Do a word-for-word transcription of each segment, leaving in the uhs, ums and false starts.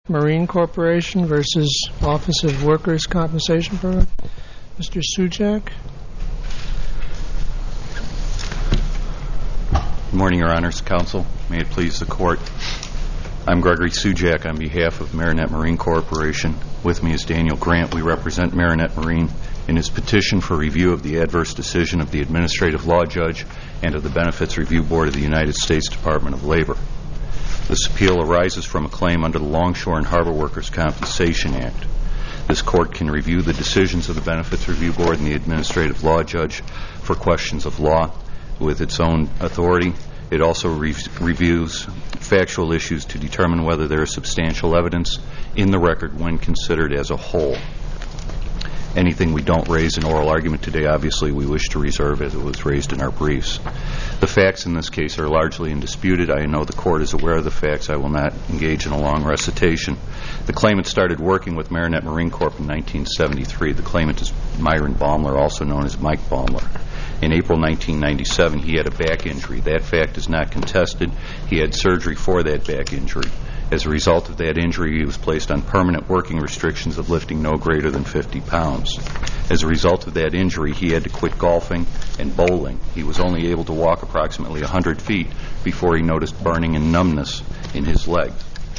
Marine Corporation versus Office of Workers' Compensation Program. Mister Sujak. Good morning, Your Honors, Counsel. May it please the Court. I'm Gregory Sujak on behalf of Marinette Marine Corporation. With me is Daniel Grant. We represent Marinette Marine in his petition for review of the adverse decision of the Administrative Law Judge and of the Benefits Review Board of the United States Department of Labor. This appeal arises from a claim under the Longshore and Harbor Workers' Compensation Act. This Court can review the decisions of the Benefits Review Board and the Administrative Law Judge for questions of law with its own authority. It also re- reviews factual issues to determine whether there is substantial evidence in the record when considered as a whole. Anything we don't raise in oral argument today, obviously, we wish to reserve as it was raised in our briefs. The facts in this case are largely undisputed. I know the Court is aware of the facts. I will not engage in a long recitation. The claimant started working with Marinette Marine Corp in nineteen seventy-three. The claimant is Myron Baumler, also known as Mike Baumler. In April nineteen ninety-seven, he had a back injury. That fact is not contested. He had surgery for that back injury. As a result of that injury, he was placed on permanent working restrictions of lifting no greater than fifty pounds. As a result of that injury, he had to quit golfing and bowling. He was only able to walk approximately one hundred feet before he noticed burning and numbness in his leg.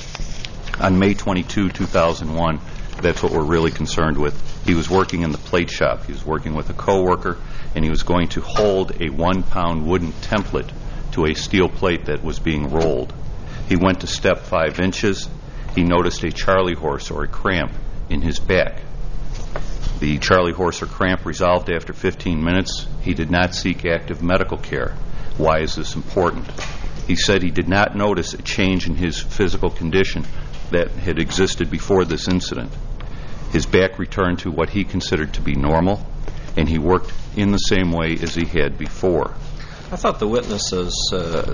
On May twenty-second, two thousand one, that's what we're really concerned with. He was working in the plate shop. He was working with a coworker, and he was going to hold a one-pound wooden template to a steel plate that was being rolled. He went to step five inches. He noticed a Charlie horse or a cramp in his back. The Charlie horse or cramp resolved after fifteen minutes. He did not seek active medical care. Why is this important? He said he did not notice a change in his physical condition that had existed before this incident. His back returned to what he considered to be normal, and he worked in the same way as he had before. I thought the witnesses uh,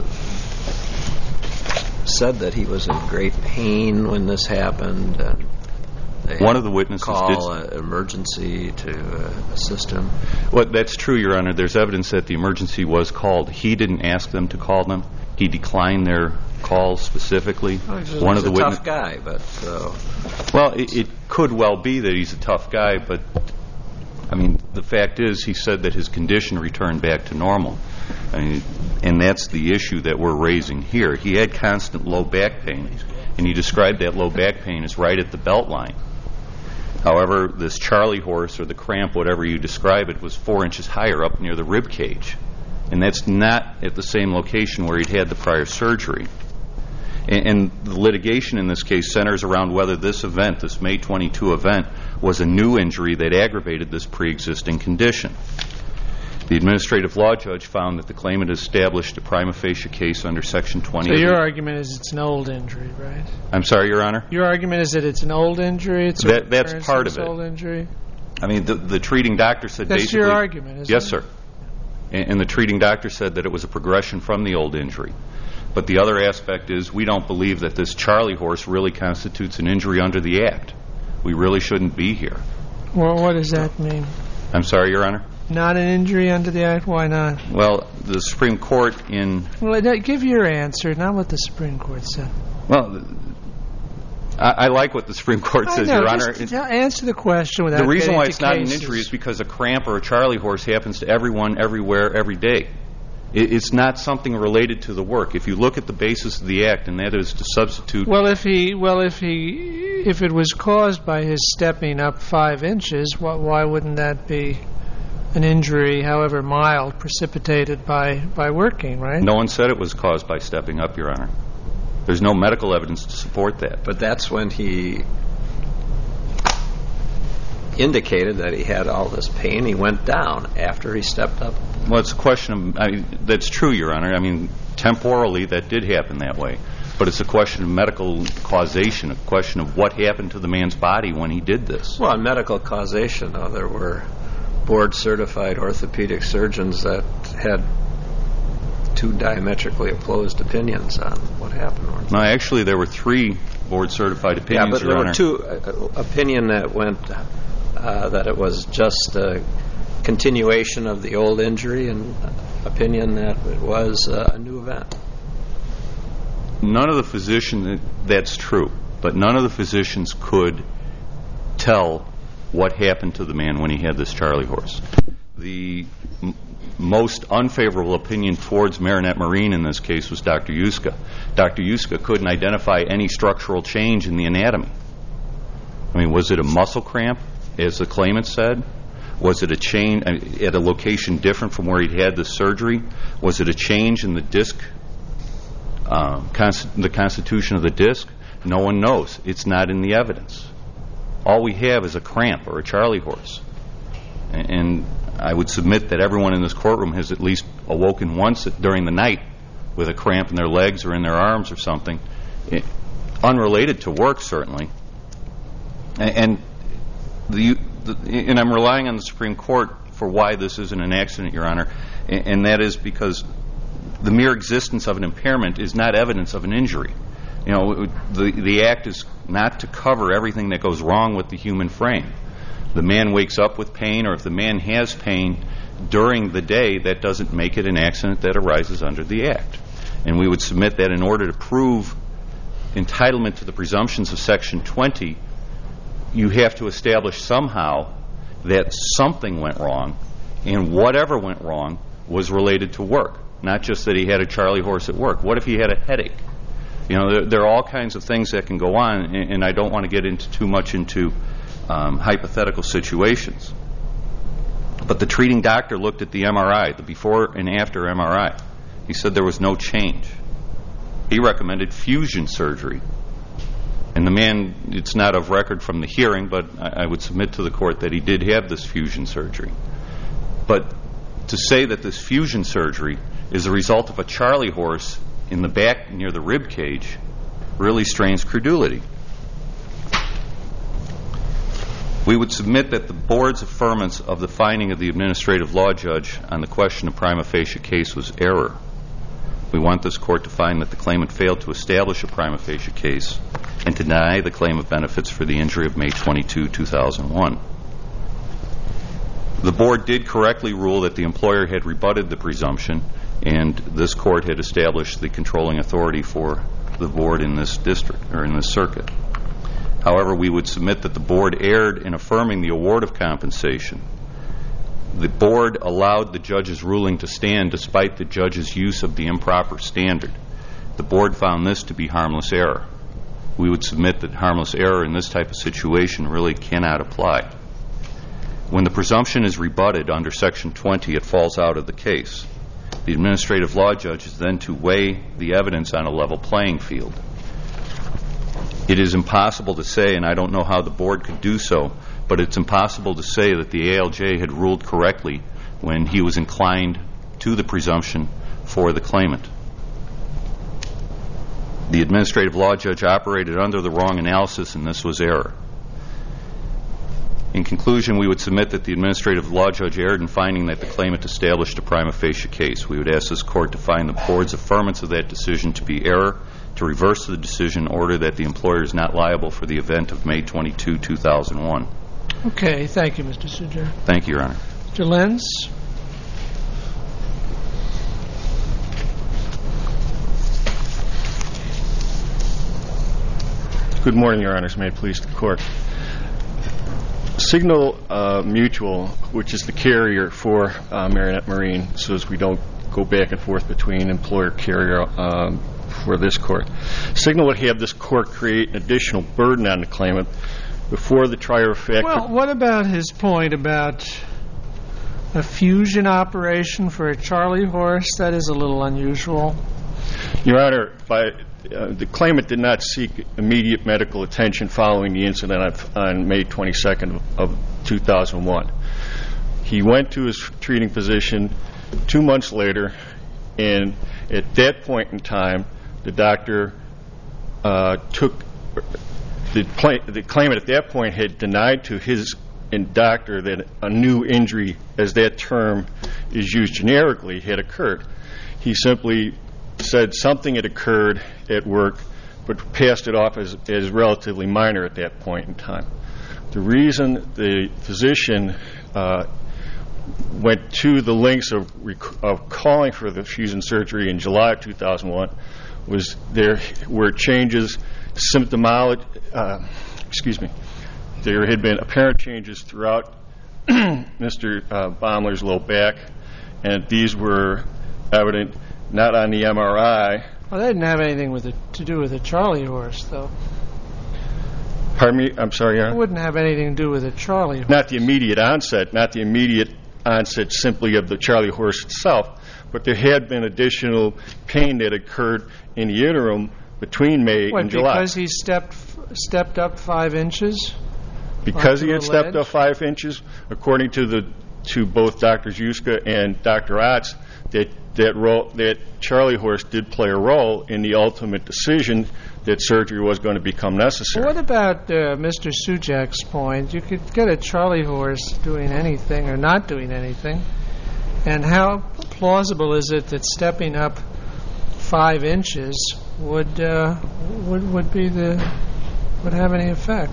said that he was in great pain when this happened. And they One of the witnesses call did an emergency to uh, assist him. Well, that's true, Your Honor. There's evidence that the emergency was called. He didn't ask them to call them. He declined their calls specifically. Well, he's One he's of the a witness- tough guy, but uh, well, it, it could well be that he's a tough guy, but I mean, the fact is, he said that his condition returned back to normal. I mean, and that's the issue that we're raising here. He had constant low back pain, and he described that low back pain as right at the belt line. However, this Charlie horse or the cramp, whatever you describe it, was four inches higher up near the rib cage. And that's not at the same location where he'd had the prior surgery. And, and the litigation in this case centers around whether this event, this May twenty-second event, was a new injury that aggravated this pre-existing condition. The administrative law judge found that the claimant established a prima facie case under Section twenty. So your argument is it's an old injury, right? I'm sorry, Your Honor? Your argument is that it's an old injury? It's that, that's part of it. Old injury? I mean, the, the treating doctor said that's basically... That's your argument, isn't yes, it? Yes, sir. And, and the treating doctor said that it was a progression from the old injury. But the other aspect is we don't believe that this Charlie horse really constitutes an injury under the Act. We really shouldn't be here. Well, what does that mean? I'm sorry, Your Honor? Not an injury under the Act? Why not? Well, the Supreme Court in... Well, give your answer, not what the Supreme Court said. Well, I, I like what the Supreme Court says, know, Your Honor. Just answer the question without The reason why it's not cases. an injury is because a cramp or a Charlie horse happens to everyone, everywhere, every day. It, it's not something related to the work. If you look at the basis of the Act, and that is to substitute... Well, if he... Well, if he... If it was caused by his stepping up five inches, wh- why wouldn't that be an injury, however mild, precipitated by, by working, right? No one said it was caused by stepping up, Your Honor. There's no medical evidence to support that. But that's when he indicated that he had all this pain. He went down after he stepped up. Well, it's a question of... I mean, that's true, Your Honor. I mean, temporally, that did happen that way. But it's a question of medical causation, a question of what happened to the man's body when he did this. Well, on medical causation, though, there were board-certified orthopedic surgeons that had two diametrically opposed opinions on what happened. No, actually, there were three board-certified opinions, yeah, but Your there Honor. were two uh, opinion that went uh, that it was just a continuation of the old injury, and opinion that it was uh, a new event. None of the physicians, that's true. but none of the physicians could tell what happened to the man when he had this Charlie horse. The m- most unfavorable opinion towards Marinette Marine in this case was Doctor Yuska. Doctor Yuska couldn't identify any structural change in the anatomy. I mean, was it a muscle cramp, as the claimant said? Was it a change at a location different from where he'd had the surgery? Was it a change in the disc, um, const- the constitution of the disc? No one knows. It's not in the evidence. All we have is a cramp or a Charlie horse. And I would submit that everyone in this courtroom has at least awoken once during the night with a cramp in their legs or in their arms or something, unrelated to work, certainly. And the, the and I'm relying on the Supreme Court for why this isn't an accident, Your Honor, and that is because the mere existence of an impairment is not evidence of an injury. You know, the the act is not to cover everything that goes wrong with the human frame. The man wakes up with pain, or if the man has pain during the day, that doesn't make it an accident that arises under the act. And we would submit that in order to prove entitlement to the presumptions of Section twenty, you have to establish somehow that something went wrong, and whatever went wrong was related to work, not just that he had a Charlie horse at work. What if he had a headache? You know, there, there are all kinds of things that can go on, and, and I don't want to get into too much into um, hypothetical situations. But the treating doctor looked at the M R I, the before and after M R I. He said there was no change. He recommended fusion surgery. And the man, it's not of record from the hearing, but I, I would submit to the court that he did have this fusion surgery. But to say that this fusion surgery is a result of a Charlie horse in the back near the rib cage really strains credulity. We would submit that the board's affirmance of the finding of the administrative law judge on the question of prima facie case was error. We want this court to find that the claimant failed to establish a prima facie case and to deny the claim of benefits for the injury of May twenty-second, two thousand one. The board did correctly rule that the employer had rebutted the presumption, and this court had established the controlling authority for the board in this district, or in this circuit. However, we would submit that the board erred in affirming the award of compensation. The board allowed the judge's ruling to stand despite the judge's use of the improper standard. The board found this to be harmless error. We would submit that harmless error in this type of situation really cannot apply. When the presumption is rebutted under Section twenty, it falls out of the case. The administrative law judge is then to weigh the evidence on a level playing field. It is impossible to say, and I don't know how the board could do so, but it's impossible to say that the A L J had ruled correctly when he was inclined to the presumption for the claimant. The administrative law judge operated under the wrong analysis, and this was error. In conclusion, we would submit that the administrative law judge erred in finding that the claimant established a prima facie case. We would ask this court to find the board's affirmance of that decision to be error, to reverse the decision, order that the employer is not liable for the event of May twenty-second, two thousand one. Okay, thank you, Mister Suja. Thank you, Your Honor. Mister Lenz? Good morning, Your Honors. May it please the Court. Signal uh, Mutual, which is the carrier for uh, Marinette Marine, so as we don't go back and forth between employer-carrier um, for this court. Signal would have this court create an additional burden on the claimant before the trier of fact. Well, what about his point about a fusion operation for a Charlie horse? That is a little unusual. Your Honor, by, uh, the claimant did not seek immediate medical attention following the incident on, on May twenty-second of two thousand one. He went to his treating physician two months later, and at that point in time, the doctor uh, took the, pla- the claimant at that point had denied to his and doctor that a new injury, as that term is used generically, had occurred. He simply said something had occurred at work, but passed it off as, as relatively minor at that point in time. The reason the physician uh, went to the lengths of, rec- of calling for the fusion surgery in July of two thousand one was there were changes symptomology, uh, excuse me, there had been apparent changes throughout Mister Uh, Baumler's low back, and these were evident not on the M R I. Well, that didn't have anything with it to do with a Charlie horse, though. Pardon me? I'm sorry, Your It Honor? wouldn't have anything to do with a Charlie horse. Not the immediate onset, not the immediate onset simply of the Charlie horse itself, but there had been additional pain that occurred in the interim between May What, and July. because he stepped stepped up five inches? Because he onto had a stepped ledge? up five inches, according to the to both Doctor Juska and Doctor Otz, that that role, that Charlie horse did play a role in the ultimate decision that surgery was going to become necessary. What about uh, Mister Sujak's point? You could get a Charlie horse doing anything or not doing anything, and how plausible is it that stepping up five inches would uh, would would be the would have any effect?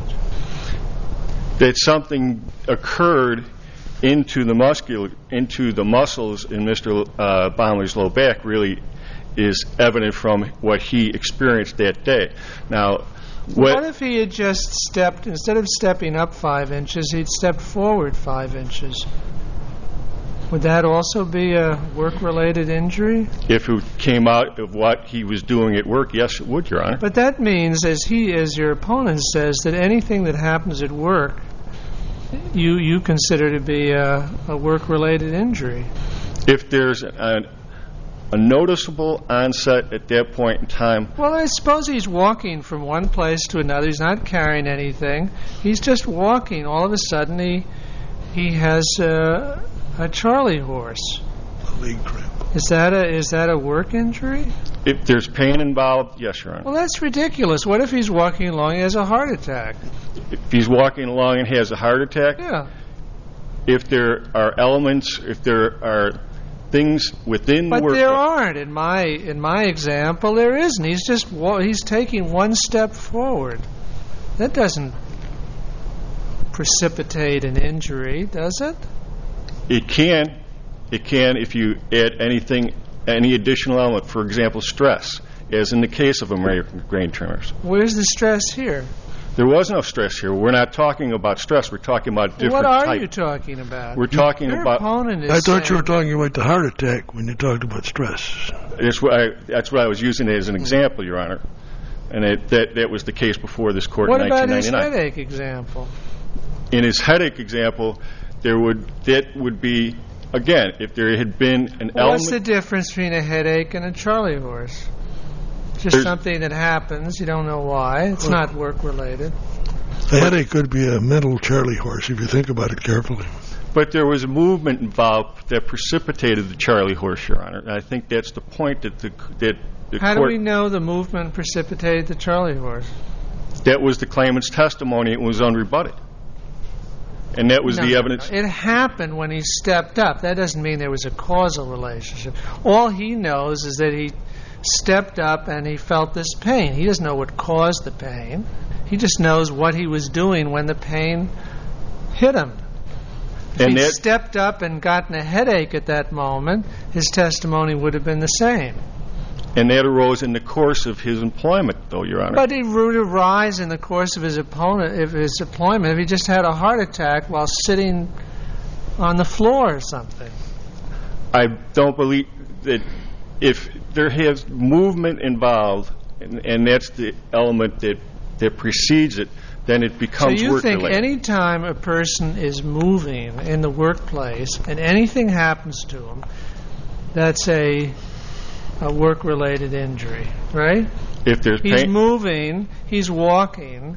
That something occurred into the muscular, into the muscles in Mister Uh, Baumler's low back really is evident from what he experienced that day. Now, what, What if he had just stepped, instead of stepping up five inches, he'd stepped forward five inches? Would that also be a work-related injury? if it came out of what he was doing at work, yes, it would, Your Honor. But that means, as he, as your opponent says, that anything that happens at work, you you consider to be a, a work-related injury. If there's a, a noticeable onset at that point in time, Well, I suppose he's walking from one place to another. He's not carrying anything. He's just walking. All of a sudden, he he has uh, a Charlie horse. A leg cramp. Is that a is that a work injury? if there's pain involved, yes, Your Honor. Well, that's ridiculous. What if he's walking along, he has a heart attack? If he's walking along and has a heart attack, Yeah. if there are elements, if there are things within But the work... there aren't. In my in my example, there isn't. He's just wa- he's taking one step forward. That doesn't precipitate an injury, does it? It can. It can if you add anything, any additional element, for example, stress, as in the case of American grain trimmers. Where's the stress here? There was no stress here. We're not talking about stress. We're talking about different What are type. you talking about? We're talking Your about... opponent is I thought you were saying- talking about the heart attack when you talked about stress. That's what I, that's what I was using as an example, Your Honor. And it, that, that was the case before this court What in about nineteen his ninety-nine. headache example? In his headache example, there would that would be, again, if there had been an Well, element... what's the difference between a headache and a Charlie horse? Just There's- something that happens. You don't know why. It's not work-related. A headache could be a mental Charlie horse if you think about it carefully. But there was a movement involved that precipitated the Charlie horse, Your Honor. And I think that's the point that the, that the How court... do we know the movement precipitated the Charlie horse? That was the claimant's testimony. It was unrebutted. And that was No, the no, evidence... no. It happened when he stepped up. That doesn't mean there was a causal relationship. All he knows is that he stepped up and he felt this pain. He doesn't know what caused the pain. He just knows what he was doing when the pain hit him. If And he that- stepped up and gotten a headache at that moment, his testimony would have been the same. And that arose in the course of his employment, though, Your Honor. But he would arise in the course of his opponent, if his employment, if he just had a heart attack while sitting on the floor or something. I don't believe that if there has movement involved, and, and that's the element that, that precedes it, then it becomes So you think work-related. any time a person is moving in the workplace and anything happens to him, that's a a work-related injury, right? If there's He's pain, moving, he's walking,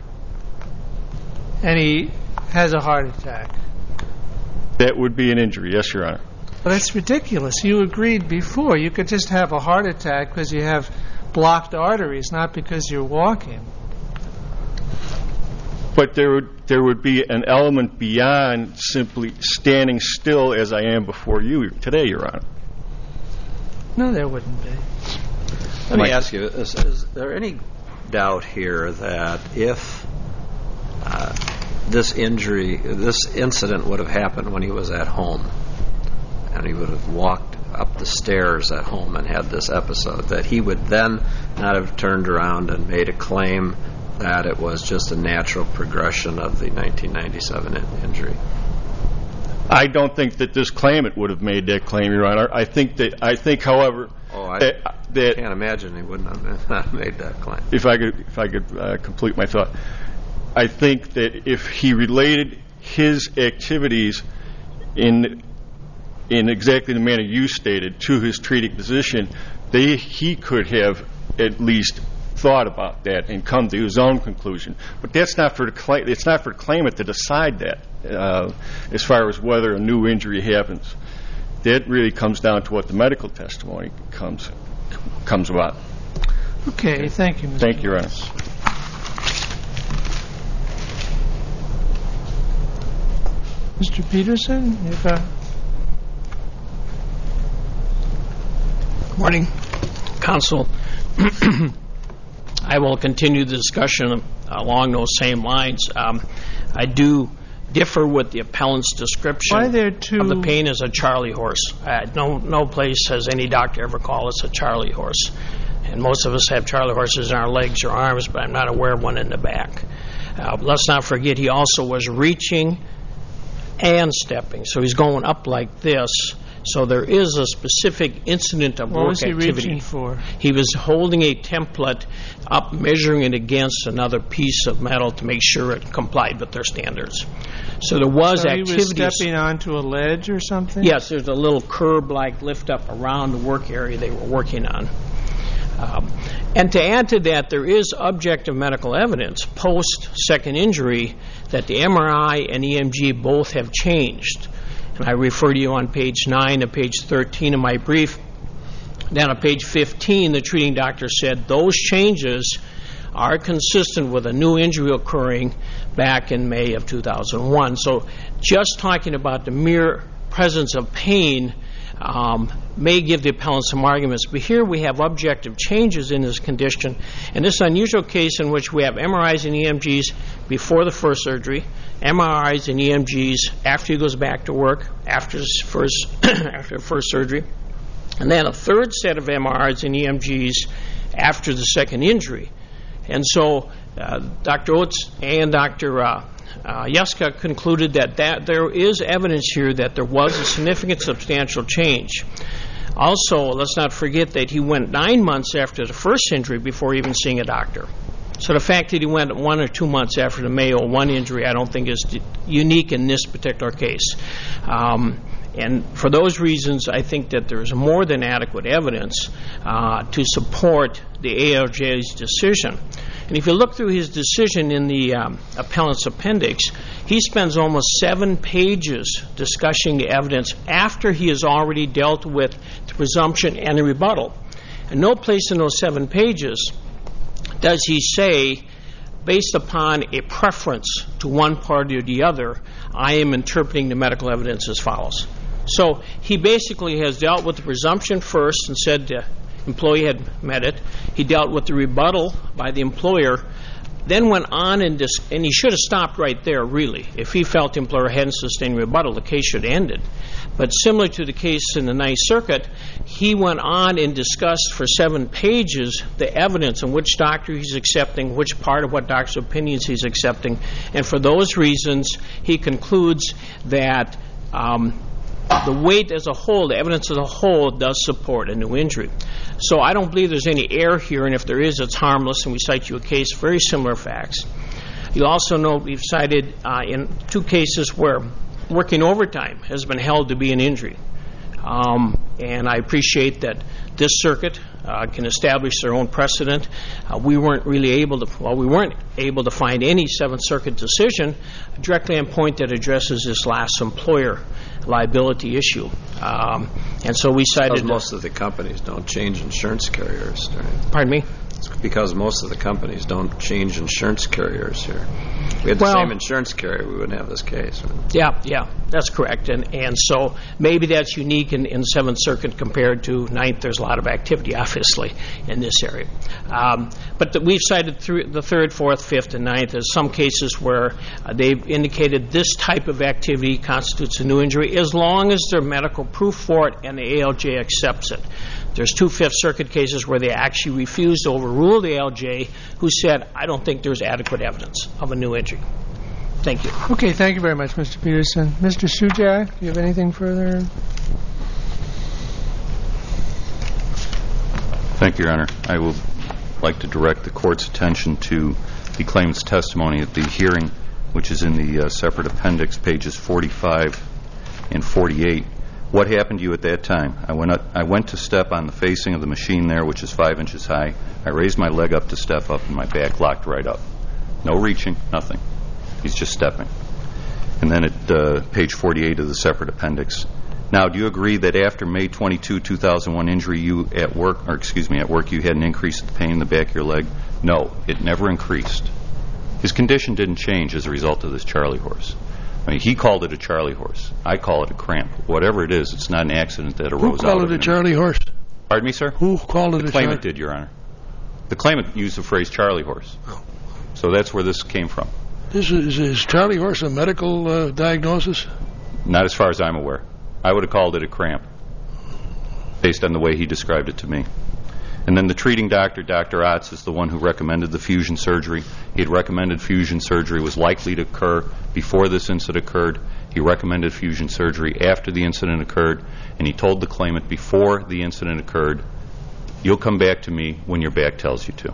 and he has a heart attack. that would be an injury, yes, Your Honor. But that's ridiculous. You agreed before. You could just have a heart attack because you have blocked arteries, not because you're walking. But there would there would be an element beyond simply standing still as I am before you today, Your Honor. No, there wouldn't be. Let me Mike. ask you, is, is there any doubt here that if uh, this injury, this incident would have happened when he was at home, and he would have walked up the stairs at home and had this episode, that he would then not have turned around and made a claim that it was just a natural progression of the nineteen ninety-seven in- injury? I don't think that this claimant would have made that claim, Your Honor. I think that, I think, however, Oh, I that, that can't imagine he wouldn't have not made that claim. if I could, if I could uh, complete my thought, I think that if he related his activities in in exactly the manner you stated to his treating physician, they he could have at least thought about that and come to his own conclusion. But that's not for the cla- it's not for the claimant to decide that uh, as far as whether a new injury happens. That really comes down to what the medical testimony comes comes about. Okay, thank you, Mister Thank you, Your Honor. Mister Peterson, you've got... Morning, Counsel. I will continue the discussion along those same lines. Um, I do differ with the appellant's description Why there two... of the pain as a Charlie horse. Uh, no, no place has any doctor ever called us a Charlie horse. And most of us have Charlie horses in our legs or arms, but I'm not aware of one in the back. Uh, let's not forget he also was reaching and stepping. So he's going up like this. So there is a specific incident of What work was he activity. reaching for? He was holding a template up, measuring it against another piece of metal to make sure it complied with their standards. So there was So he activity. was stepping onto a ledge or something? Yes, there's a little curb-like lift up around the work area they were working on. Um, and to add to that, there is objective medical evidence post-second injury that the M R I and E M G both have changed. And I refer to you on page nine and page thirteen of my brief. Then on page fifteen, the treating doctor said those changes are consistent with a new injury occurring back in May of two thousand one. So just talking about the mere presence of pain um, may give the appellant some arguments. But here we have objective changes in his condition. And this unusual case in which we have M R Is and E M Gs before the first surgery, M R Is and E M Gs after he goes back to work, after his first, after the first surgery, and then a third set of M R Is and E M Gs after the second injury. And so uh, Doctor Oates and Doctor Uh, uh, Jeska concluded that, that there is evidence here that there was a significant substantial change. Also, let's not forget that he went nine months after the first injury before even seeing a doctor. So the fact that he went one or two months after the May oh one injury I don't think is d- unique in this particular case. Um, and for those reasons, I think that there is more than adequate evidence uh, to support the A L J's decision. And if you look through his decision in the um, appellant's appendix, he spends almost seven pages discussing the evidence after he has already dealt with the presumption and the rebuttal. And no place in those seven pages does he say, based upon a preference to one party or the other, I am interpreting the medical evidence as follows. So he basically has dealt with the presumption first and said the employee had met it. He dealt with the rebuttal by the employer, then went on and, dis- and he should have stopped right there, really. If he felt the employer hadn't sustained rebuttal, the case should have ended. But similar to the case in the Ninth Circuit, he went on and discussed for seven pages the evidence in which doctor he's accepting, which part of what doctor's opinions he's accepting. And for those reasons, he concludes that um, the weight as a whole, the evidence as a whole, does support a new injury. So I don't believe there's any error here, and if there is, it's harmless, and we cite you a case, very similar facts. You also know we've cited uh, in two cases where working overtime has been held to be an injury. Um, and I appreciate that this circuit uh, can establish their own precedent. Uh, we weren't really able to, well, we weren't able to find any Seventh Circuit decision directly on point that addresses this last employer liability issue. Um, and so we cited... Because most of the companies don't change insurance carriers, right? Pardon me? It's because most of the companies don't change insurance carriers here. If we had the Well- same insurance carrier, we wouldn't have this case. Yeah, yeah, that's correct. And and so maybe that's unique in, in Seventh Circuit compared to Ninth. There's a lot of activity, obviously, in this area. Um, but the, we've cited through the Third, Fourth, Fifth, and Ninth as some cases where uh, they've indicated this type of activity constitutes a new injury as long as there's medical proof for it and the A L J accepts it. There's two Fifth Circuit cases where they actually refused to overrule the A L J, who said, I don't think there's adequate evidence of a new injury. Thank you. Okay, thank you very much, Mister Peterson. Mister Sujak, do you have anything further? Thank you, Your Honor. I would like to direct the Court's attention to the claimant's testimony at the hearing, which is in the uh, separate appendix, pages forty-five and forty-eight. What happened to you at that time? I went up, I went to step on the facing of the machine there, which is five inches high. I raised my leg up to step up, and my back locked right up. No reaching, nothing. He's just stepping. And then at uh, page forty-eight of the separate appendix. Now, do you agree that after May twenty-second, two thousand one injury, you at work, or excuse me, at work, you had an increase in pain in the back of your leg? No, it never increased. His condition didn't change as a result of this Charlie horse. I mean, he called it a Charlie horse. I call it a cramp. Whatever it is, it's not an accident that arose Who out called of it a an- Charlie horse? Pardon me, sir? Who called it The a claimant Charlie? did, Your Honor. The claimant used the phrase Charlie horse. So that's where this came from. This is, is Charlie horse a medical uh, diagnosis? Not as far as I'm aware. I would have called it a cramp, based on the way he described it to me. And then the treating doctor, Doctor Otz, is the one who recommended the fusion surgery. He had recommended fusion surgery was likely to occur before this incident occurred. He recommended fusion surgery after the incident occurred, and he told the claimant before the incident occurred, you'll come back to me when your back tells you to.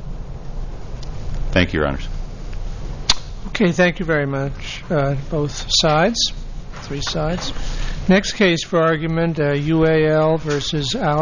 Thank you, Your Honors. Okay, thank you very much, uh, both sides, three sides. Next case for argument, uh, U A L versus Alex.